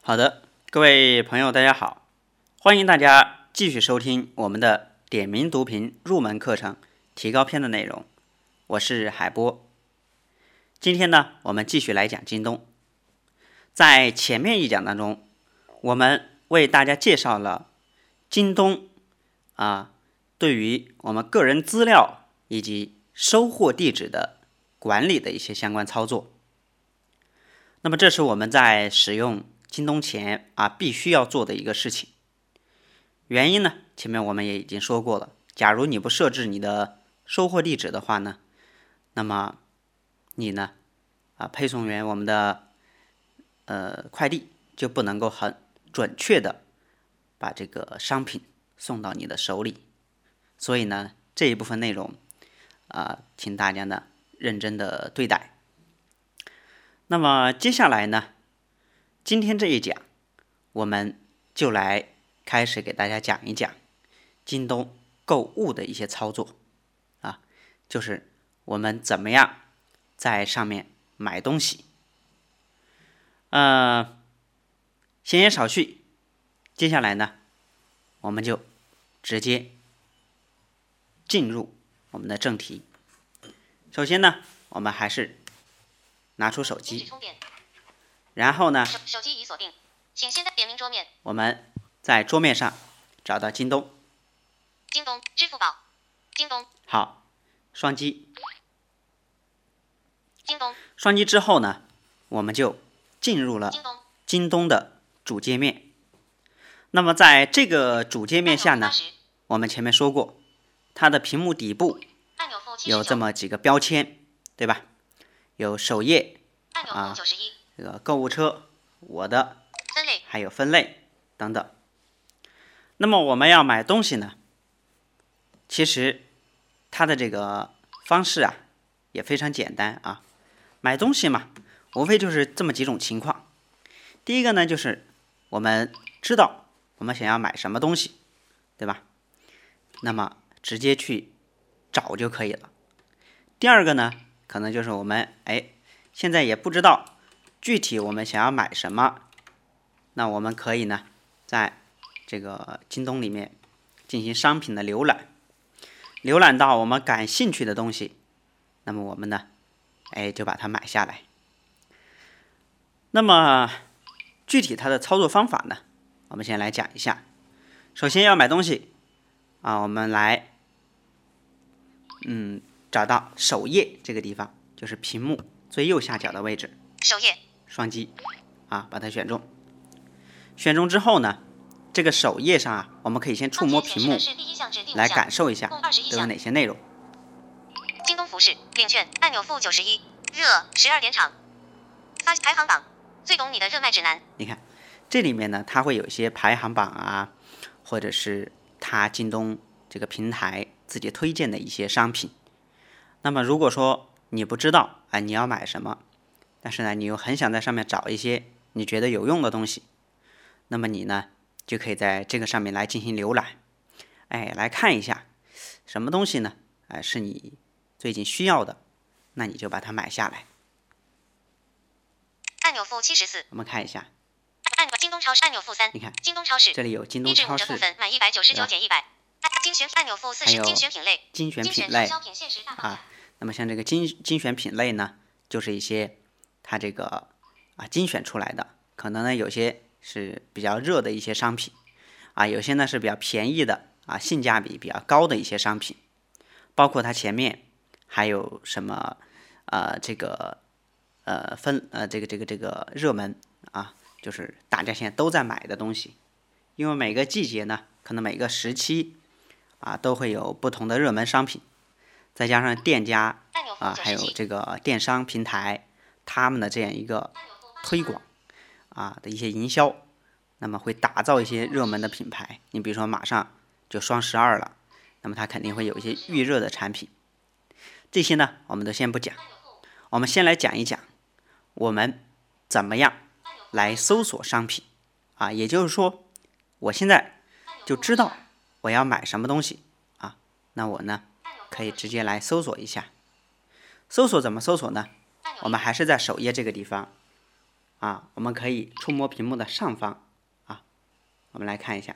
好的，各位朋友，大家好，欢迎大家继续收听我们的点名读屏入门课程提高篇的内容，我是海波。今天呢，我们继续来讲京东。在前面一讲当中，我们为大家介绍了京东对于我们个人资料以及收货地址的管理的一些相关操作。那么这是我们在使用京东前必须要做的一个事情。原因呢，前面我们也已经说过了，假如你不设置你的收货地址的话呢，那么你呢配送员我们的快递就不能够很准确的把这个商品送到你的手里。所以呢，这一部分内容请大家呢认真的对待。那么接下来呢，今天这一讲我们就来开始给大家讲一讲京东购物的一些操作就是我们怎么样在上面买东西。闲言少叙，接下来呢，我们就直接进入我们的正题。首先呢，我们还是拿出手机，然后呢， 手机已锁定，请先点明桌面。 我们在桌面上找到京东， 支付宝，京东。 好，双击， 京东。 双击之后呢，我们就进入了京东的主界面。那么在这个主界面下呢，我们前面说过，它的屏幕底部有这么几个标签，对吧？有首页这个购物车、我的分类， 还有分类等等。那么我们要买东西呢，其实它的这个方式也非常简单买东西嘛，无非就是这么几种情况。第一个呢，就是我们知道我们想要买什么东西，对吧？那么直接去找就可以了。第二个呢，可能就是我们现在也不知道具体我们想要买什么，那我们可以呢在这个京东里面进行商品的浏览，浏览到我们感兴趣的东西，那么我们呢就把它买下来。那么具体它的操作方法呢，我们先来讲一下。首先要买东西我们来找到首页这个地方，就是屏幕最右下角的位置， 首页， 双击把它选中。选中之后呢，这个首页上我们可以先触摸屏幕来感受一下都有哪些内容。 京东服饰领券按钮负91，热12点场，发排行榜，最懂你的热卖指南。 你看这里面呢，它会有一些排行榜或者是它京东这个平台自己推荐的一些商品。那么如果说你不知道你要买什么，但是呢你又很想在上面找一些你觉得有用的东西，那么你呢就可以在这个上面来进行浏览，来看一下什么东西呢是你最近需要的，那你就把它买下来。 按钮负74， 我们看一下京东超市按钮负3， 你看京东超市这里有京东超市部分满199减100，精选按钮负40，精选品类， 精选品类那么像这个精选品类呢，就是一些它这个精选出来的，可能呢有些是比较热的一些商品有些呢是比较便宜的性价比比较高的一些商品，包括它前面还有什么这个热门就是大家现在都在买的东西。因为每个季节呢，可能每个时期都会有不同的热门商品，再加上店家还有这个电商平台他们的这样一个推广的一些营销，那么会打造一些热门的品牌。你比如说马上就双12了，那么它肯定会有一些预热的产品。这些呢我们都先不讲，我们先来讲一讲我们怎么样来搜索商品也就是说我现在就知道我要买什么东西那我呢可以直接来搜索一下。搜索怎么搜索呢？我们还是在首页这个地方啊，我们可以触摸屏幕的上方啊，我们来看一下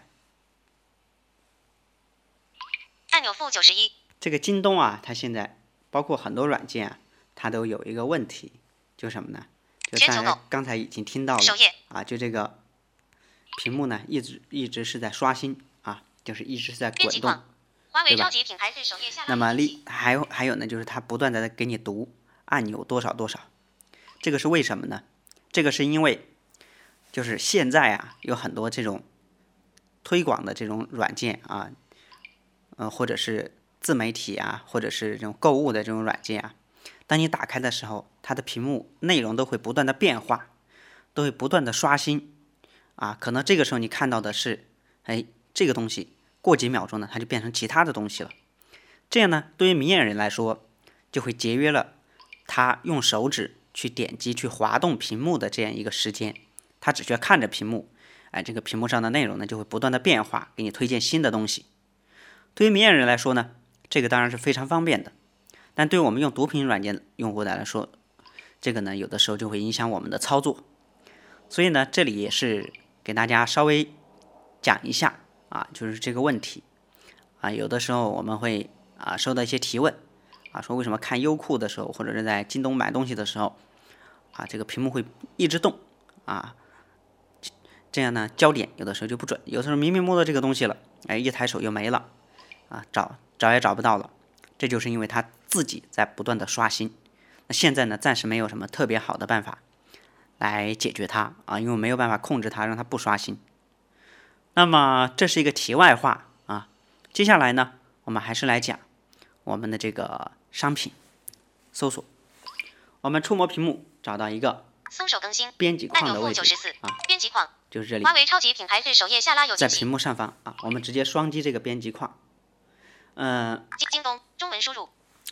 按钮负91。 这个京东啊，它现在包括很多软件啊，它都有一个问题，就什么呢？就大家刚才已经听到了啊，就这个屏幕呢，一直是在刷新啊，就是一直是在滚动，对吧？那么还有呢，就是它不断的在给你读按钮多少多少，这个是为什么呢？这个是因为就是现在啊，有很多这种推广的这种软件啊，或者是自媒体啊，或者是这种购物的这种软件啊，当你打开的时候，它的屏幕内容都会不断的变化，都会不断的刷新啊。可能这个时候你看到的是，这个东西过几秒钟呢，它就变成其他的东西了。这样呢，对于明眼人来说，就会节约了他用手指去点击、去滑动屏幕的这样一个时间，他只需要看着屏幕，这个屏幕上的内容呢就会不断的变化，给你推荐新的东西。对于明眼人来说呢，这个当然是非常方便的，但对于我们用读屏软件用户来说，这个呢有的时候就会影响我们的操作。所以呢，这里也是给大家稍微讲一下啊，就是这个问题啊，有的时候我们会收到一些提问啊，说为什么看优酷的时候，或者是在京东买东西的时候啊，这个屏幕会一直动啊，这样呢焦点有的时候就不准，有的时候明明摸到这个东西了，一抬手又没了啊，找也找不到了，这就是因为它自己在不断的刷新。那现在呢，暂时没有什么特别好的办法来解决它啊，因为没有办法控制它，让它不刷新。那么这是一个题外话啊，接下来呢，我们还是来讲我们的这个商品搜索。我们触摸屏幕，找到一个松手更新编辑框的位置啊，编辑框就是这里。 华为超级品牌日首页下拉有在屏幕上方啊，我们直接双击这个编辑框。 京东中文输入。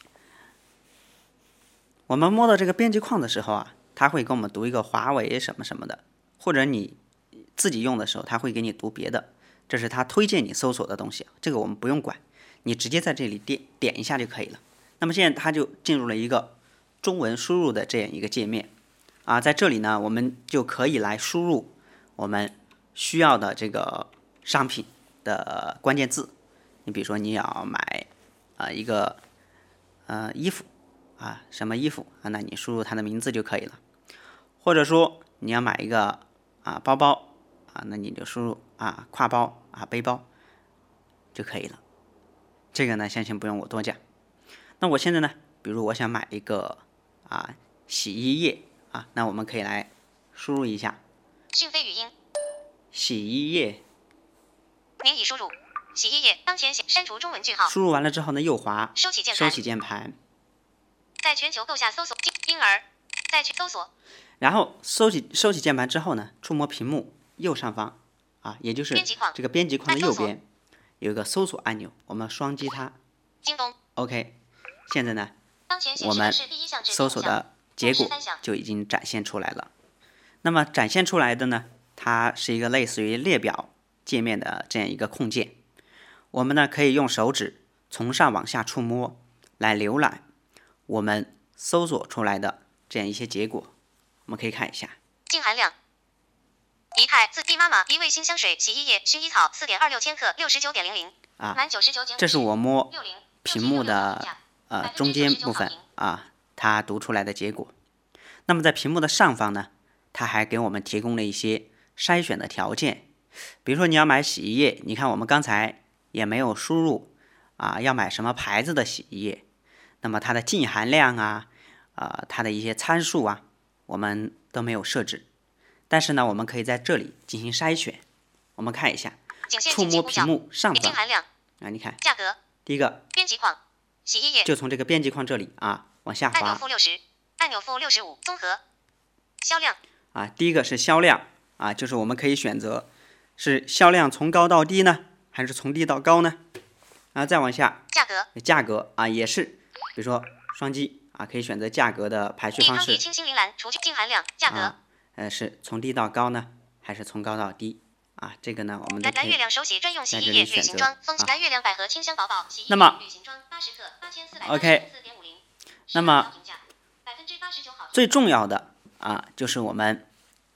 我们摸到这个编辑框的时候啊，它会给我们读一个华为什么什么的，或者你自己用的时候，它会给你读别的，这是它推荐你搜索的东西，这个我们不用管，你直接在这里点一下就可以了。那么现在它就进入了一个中文输入的这样一个界面啊，在这里呢，我们就可以来输入我们需要的这个商品的关键字。你比如说你要买一个衣服啊，什么衣服啊，那你输入它的名字就可以了。或者说你要买一个包包啊，那你就输入挎包背包就可以了。这个呢，相信不用我多讲。那我现在呢，比如我想买一个洗衣液啊，那我们可以来输入一下讯飞语音洗衣液， 您已输入洗衣液，当前删除中文句号。 输入完了之后呢，右滑收起键盘，在全球购下搜索婴儿，再去搜索， 然后收起键盘之后呢，触摸屏幕右上方也就是这个编辑框的右边有一个搜索按钮，我们双击它。 京东 OK， 现在呢，我们搜索的结果就已经展现出来了。那么展现出来的呢，它是一个类似于列表界面的这样一个控件。我们呢可以用手指从上往下触摸来浏览我们搜索出来的这样一些结果。我们可以看一下， 净含量：怡泰自地妈妈一味新香水洗衣液薰衣草 4.26 千克 69.00 满99.5， 这是我摸屏幕的中间部分它读出来的结果。那么在屏幕的上方呢，它还给我们提供了一些筛选的条件，比如说你要买洗衣液，你看我们刚才也没有输入要买什么牌子的洗衣液，那么它的净含量它的一些参数我们都没有设置，但是呢，我们可以在这里进行筛选。我们看一下，触摸屏幕上方你看价格， 第一个编辑框洗衣液， 就从这个编辑框这里往下滑， 按钮负60，按钮负65，综合销量第一个是销量就是我们可以选择是销量从高到低呢，还是从低到高呢？再往下，价格也是，比如说双击可以选择价格的排序方式。 清新铃兰除去净含量，价格是从低到高呢，还是从高到低这个呢，我们都可以蓝月亮手洗专用洗衣液旅行装，蓝月亮百合清香宝宝洗衣液那么旅行装80克 ，OK， 那么最重要的就是我们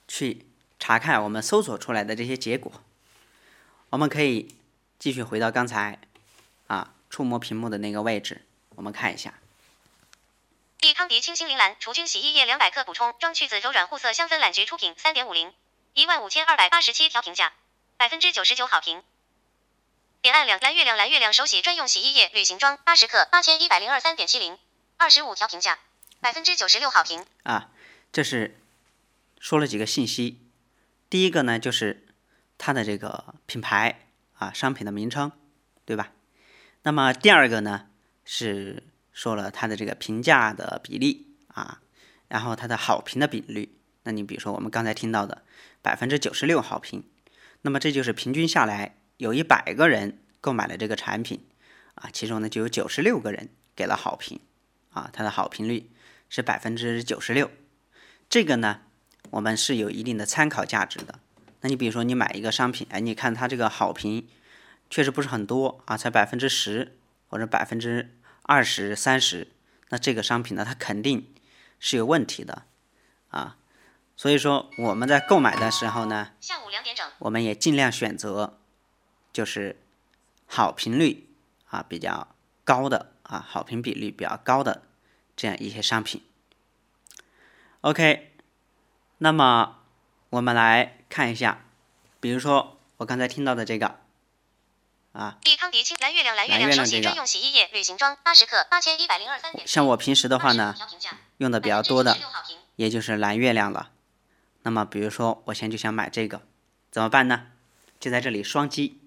去查看我们搜索出来的这些结果。我们可以继续回到刚才触摸屏幕的那个位置，我们看一下。 益康迪清新铃兰除菌洗衣液200克补充，装去籽柔软护色香氛懒菊出品，3.50，15287条评价，99%好评。点按蓝月亮手洗专用洗衣液旅行装80克8102.3.70，25条评价，96%好评。 这是说了几个信息。第一个呢，就是它的这个品牌商品的名称，对吧？那么第二个呢，是说了它的这个评价的比例然后它的好评的比率。那你比如说我们刚才听到的96%好评，那么这就是平均下来有100个人购买了这个产品其中呢就有96个人给了好评它的好评率是96%。这个呢我们是有一定的参考价值的。那你比如说你买一个商品，你看它这个好评确实不是很多才10%或者20%、30%，那这个商品呢它肯定是有问题的所以说我们在购买的时候呢， 下午2点整， 我们也尽量选择就是好评率比较高的好评比率比较高的这样一些商品。OK， 那么我们来看一下，比如说我刚才听到的这个益康迪清蓝月亮手洗专用洗衣液旅行装80克8102.3。 像我平时的话呢，用的比较多的也就是蓝月亮了。那么比如说我现在就想买这个，怎么办呢？就在这里双击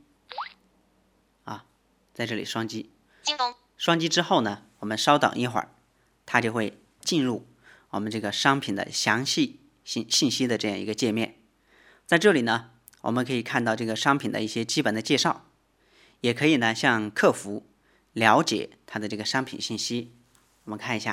在这里双击， 京东双击之后呢，我们稍等一会儿，它就会进入我们这个商品的详细信息的这样一个界面。在这里呢，我们可以看到这个商品的一些基本的介绍，也可以呢向客服了解它的这个商品信息。我们看一下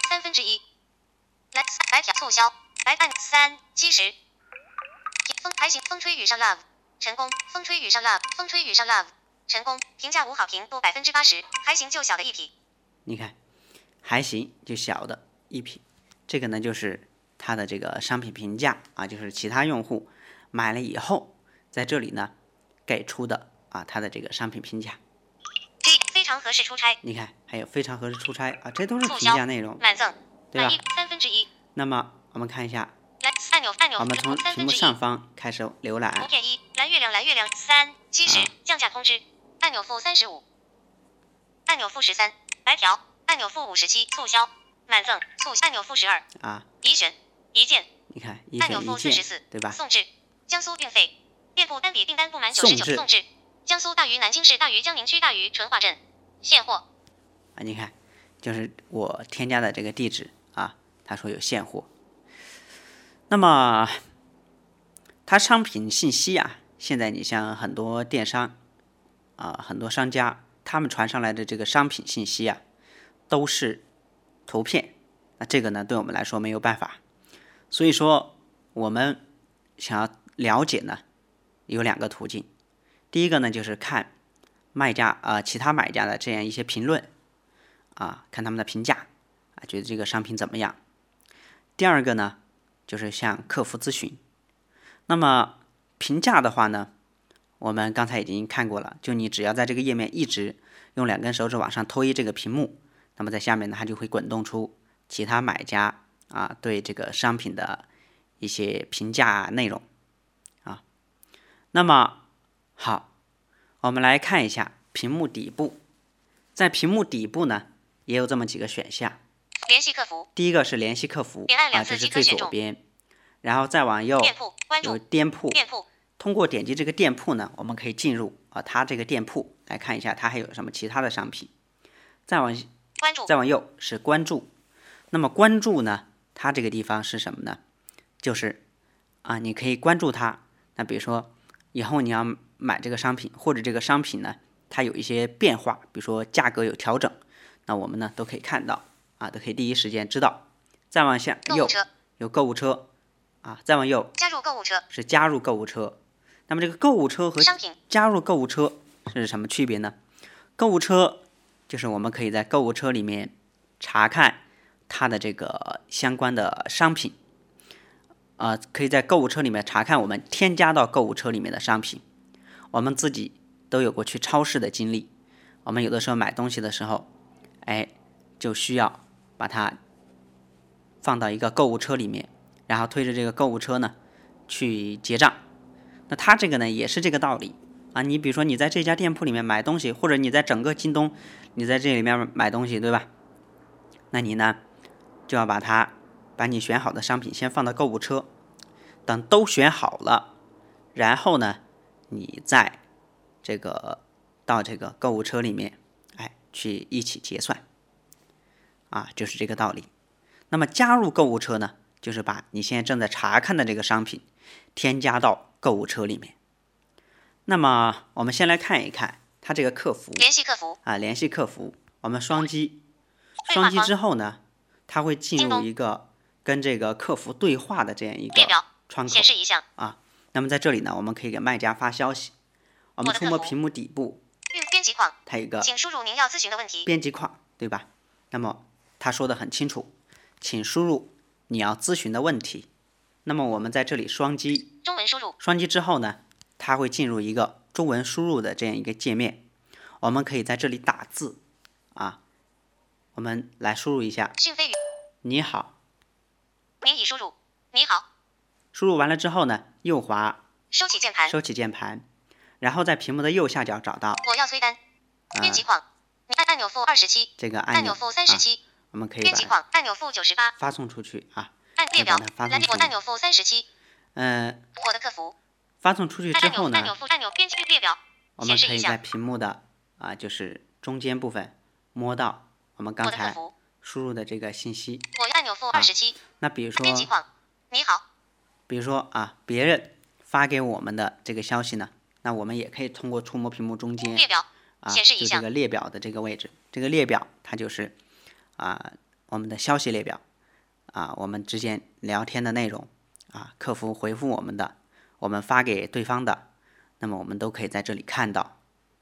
1/3白条促销，白按370，还行，风吹雨上 love 成功，风吹雨上 love 风吹雨上 love 成功，评价5好评多80%，还行就小的一匹。 你看，还行就小的一匹，这个呢就是它的这个商品评价就是其他用户买了以后在这里呢给出的它的这个商品评价。 非常合适出差， 你看还有非常合适出差这都是评价内容， 满赠， 对吧 ？1/3。 那么我们看一下， 按钮， 我们从屏幕上方开始浏览。 图片1，蓝月亮370，降价通知，按钮-35，按钮-13，白条，按钮-57，促销，满赠，按钮-12，一选一件， 你看一按钮选一件， -44， 对吧？ 送至，江苏运费，店铺单笔订单不满99，送至，江苏大余南京市大余江宁区大余淳化镇，现货。 你看，就是我添加的这个地址他说有现货。那么它商品信息现在你像很多电商很多商家他们传上来的这个商品信息都是图片，那这个呢对我们来说没有办法。所以说我们想要了解呢有2个途径。第一个呢就是看卖家其他买家的这样一些评论看他们的评价觉得这个商品怎么样。第二个呢就是向客服咨询。那么评价的话呢，我们刚才已经看过了，就你只要在这个页面一直用2根手指往上推这个屏幕，那么在下面呢它就会滚动出其他买家对这个商品的一些评价内容那么好，我们来看一下屏幕底部。在屏幕底部呢也有这么几个选项， 联系客服， 第一个是联系客服点按2 这是次即可选中。 最左边，然后再往右店铺关注有店铺， 店铺通过点击这个店铺呢，我们可以进入它这个店铺来看一下它还有什么其他的商品。再往关注， 再往右是关注。那么关注呢，它这个地方是什么呢？就是你可以关注它。那比如说以后你要买这个商品，或者这个商品呢它有一些变化，比如说价格有调整，那我们呢都可以看到都可以第一时间知道。再往下右有购物车再往右加入购物车是加入购物车。那么这个购物车和加入购物车是什么区别呢？购物车就是我们可以在购物车里面查看它的这个相关的商品可以在购物车里面查看我们添加到购物车里面的商品。我们自己都有过去超市的经历，我们有的时候买东西的时候，就需要把它放到一个购物车里面，然后推着这个购物车呢去结账。那它这个呢也是这个道理啊。你比如说你在这家店铺里面买东西，或者你在整个京东，你在这里面买东西，对吧？那你呢就要把你选好的商品先放到购物车，等都选好了，然后呢你再到这个购物车里面去一起结算啊，就是这个道理。那么加入购物车呢，就是把你现在正在查看的这个商品添加到购物车里面。那么我们先来看一看它这个客服， 联系客服联系客服，我们双击之后呢，它会进入一个跟这个客服对话的这样一个窗口， 显示一项那么在这里呢，我们可以给卖家发消息。我们触摸屏幕底部， 编辑框， 它有一个请输入您要咨询的问题。 编辑框，对吧？那么他说的很清楚，请输入你要咨询的问题。那么我们在这里双击中文输入， 双击之后呢，它会进入一个中文输入的这样一个界面。我们可以在这里打字我们来输入一下讯飞语， 你好， 您已输入，你好。 输入完了之后呢，右滑收起键盘， 然后在屏幕的右下角找到我要催单，编辑框，你按钮负27， 这个按钮负37， 我们可以编辑框按钮负98， 发送出去按列表蓝我按钮负37，我的客服发送出去之后呢， 按钮编辑列表， 我们可以在屏幕的就是中间部分摸到我们刚才输入的这个信息。 我按钮负27， 那比如说编辑框，你好。 比如说别人发给我们的这个消息呢，那我们也可以通过触摸屏幕中间列表显示一项， 就这个列表的这个位置，这个列表它就是我们的消息列表我们之间聊天的内容客服回复我们的，我们发给对方的，那么我们都可以在这里看到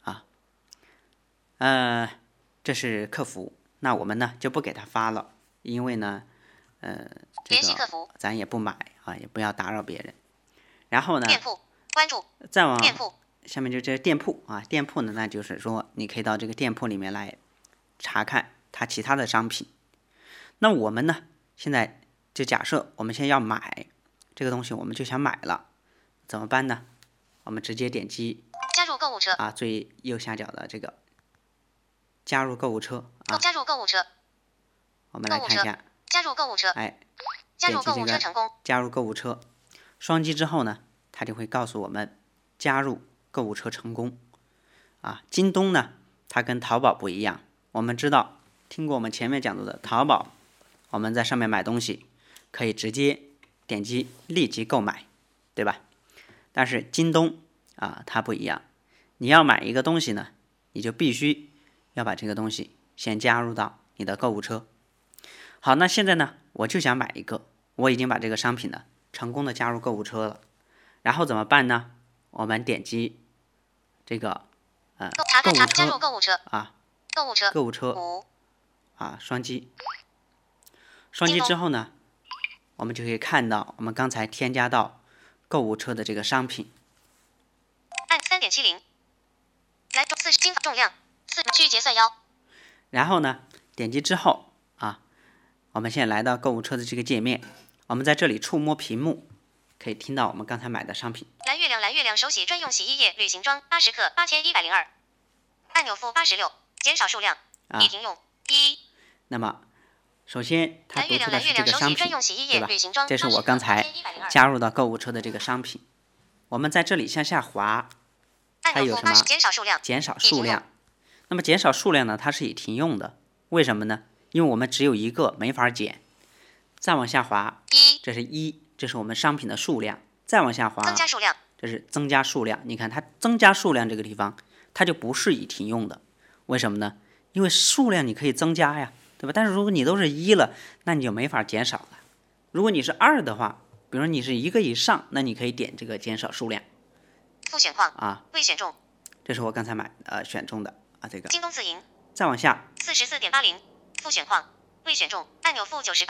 这是客服。那我们呢就不给他发了，因为呢联系客服咱也不买也不要打扰别人。然后呢， 店铺关注， 再往店铺下面就这店铺店铺呢，那就是说你可以到这个店铺里面来查看它其他的商品。那我们呢，现在就假设我们现在要买这个东西，我们就想买了，怎么办呢？我们直接点击加入购物车最右下角的这个加入购物车加入购物车， 我们来看一下加入购物车，加入购物车成功， 加入购物车，双击之后呢，它就会告诉我们加入购物车成功京东呢，它跟淘宝不一样，我们知道听过我们前面讲到的淘宝，我们在上面买东西可以直接点击立即购买，对吧？但是京东它不一样，你要买一个东西呢，你就必须要把这个东西先加入到你的购物车。好，那现在呢，我就想买一个，我已经把这个商品呢成功的加入购物车了，然后怎么办呢？我们点击这个购物车， 加入购物车购物车双击之后呢，我们就可以看到我们刚才添加到购物车的这个商品， 按3.70来40重量4区结算1， 然后呢点击之后我们现在来到购物车的这个界面，我们在这里触摸屏幕，可以听到我们刚才买的商品。 蓝月亮手洗专用洗衣液旅行装80克8102，按钮负86，减少数量已停用1。 那么首先它读出的是这个商品，对吧？这是我刚才 8102 加入到购物车的这个商品。我们在这里向下滑，它有什么？ 减少数量。 减少数量。那么减少数量呢，它是已停用的，为什么呢？因为我们只有一个，没法减。再往下滑，这是1，这是我们商品的数量。再往下滑， 增加数量， 这是增加数量。你看它增加数量这个地方，它就不是已停用的，为什么呢？因为数量你可以增加呀，对吧？但是如果你都是1了，那你就没法减少了。如果你是2的话，比如说你是1个以上，那你可以点这个减少数量。 复选框未选中， 这是我刚才选中的这个。 京东自营。 再往下 44.80，复选框未选中，按钮负98，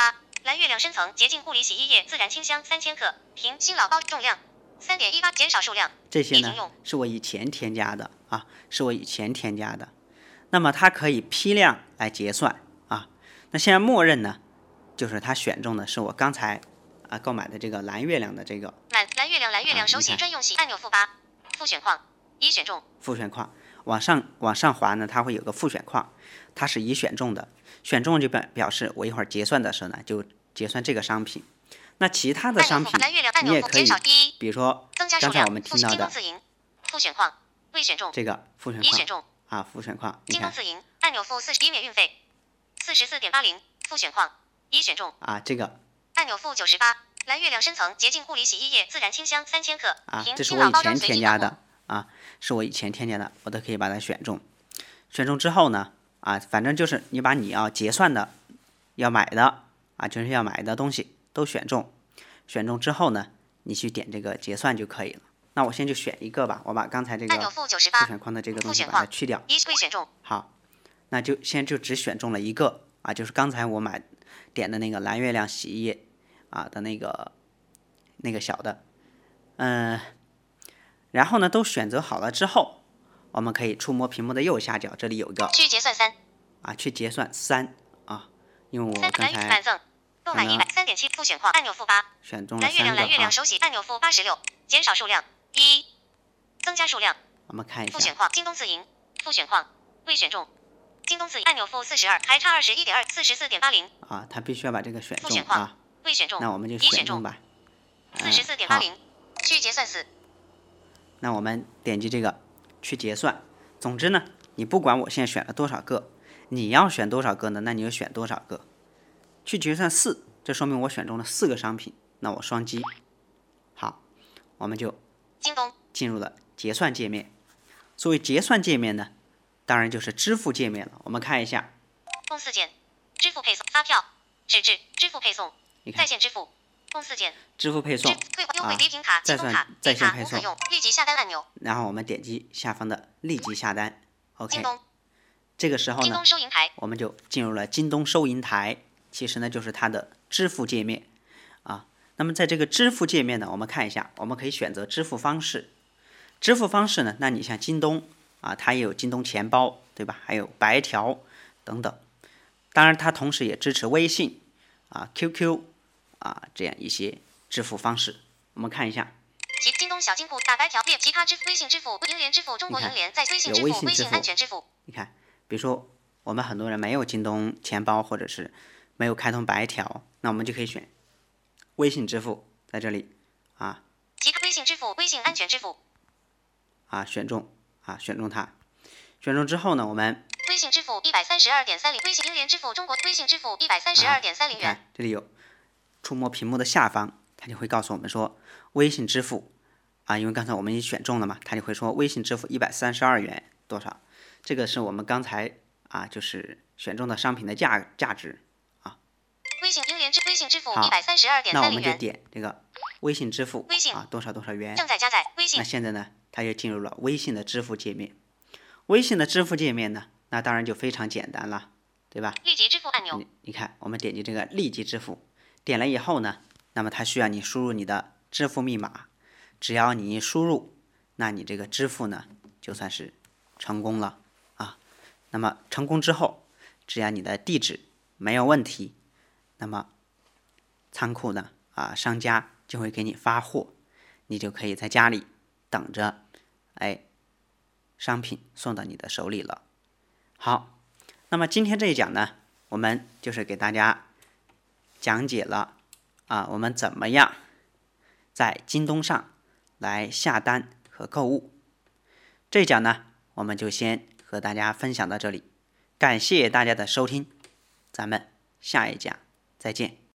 蓝月亮深层洁净护理洗衣液自然清香3000克，瓶新老包重量3.18，减少数量。 这些呢是我以前添加的啊，是我以前添加的。那么它可以批量来结算啊。那现在默认呢，就是它选中的是我刚才购买的这个蓝月亮的这个蓝月亮手洗专用洗按钮8复选框已选中。 复选框往上滑呢，它会有个复选框，它是已选中的，选中就表示我一会儿结算的时候呢，就结算这个商品。那其他的商品你也可以，比如说刚才我们听到的复选框未选中， 这个复选框复选框， 京东自营按钮-40免运费44.80复选框已选中这个按钮-98蓝月亮深层洁净护理洗衣液自然清香3000克这是我以前添加的是我以前添加的，我都可以把它选中。选中之后呢反正就是你把你要结算的要买的就是要买的东西都选中。选中之后呢，你去点这个结算就可以了。那我先就选一个吧，我把刚才这个复选框的这个东西把它去掉。 未选中。 好，那就现在只选中了一个就是刚才我点的那个蓝月亮洗衣液的那个小的。然后呢都选择好了之后，我们可以触摸屏幕的右下角，这里有一个去结算3 去结算3因为我刚才购买100 3.7复选框按钮-8 选中了蓝月亮手洗按钮-86减少数量1增加数量。 我们看一下复选框京东自营复选框未选中，京东自营按钮-42还差21.2 44.80 它必须要把这个选中复选框未选中， 那我们就选中吧 44.80去结算4。 那我们点击这个去结算。总之呢，你不管我现在选了多少个，你要选多少个呢，那你就选多少个。去结算4，这说明我选中了4个商品，那我双击，好，我们就进入了结算界面。所谓结算界面呢，当然就是支付界面了。我们看一下， 公司键支付配送发票纸质支付配送在线支付公司键支付配送优惠礼品卡京东卡在线配送立即下单按钮， 然后我们点击下方的立即下单 OK。 这个时候呢， 京东收银台我们就进入了京东收银台，其实呢就是它的支付界面那么在这个支付界面呢，我们看一下，我们可以选择支付方式。支付方式呢，那你像京东它也有京东钱包，对吧？还有白条等等。当然它同时也支持微信QQ 这样一些支付方式。我们看一下京东小金库大白条列其他支付微信支付银联支付中国银联在微信支付微信安全支付。 你看比如说我们很多人没有京东钱包或者是没有开通白条，那我们就可以选微信支付，在这里其他微信支付微信安全支付选中选中它。选中之后呢，我们微信支付132.30微信银联支付中国微信支付132.30元这里有触摸屏幕的下方，它就会告诉我们说微信支付因为刚才我们已经选中了嘛，它就会说微信支付132元多少。这个是我们刚才就是选中的商品的价值微信银联微信支付132.30元。 那我们就点这个微信支付微信多少多少元， 正在加载微信。 那现在呢，它就进入了微信的支付界面。微信的支付界面呢，那当然就非常简单了，对吧？ 立即支付按钮。 你看，我们点击这个立即支付，点了以后呢，那么它需要你输入你的支付密码，只要你一输入，那你这个支付呢就算是成功了那么成功之后，只要你的地址没有问题，那么仓库呢商家就会给你发货，你就可以在家里等着商品送到你的手里了。好，那么今天这一讲呢，我们就是给大家讲解了我们怎么样在京东上来下单和购物。这一讲呢，我们就先和大家分享到这里，感谢大家的收听，咱们下一讲再见。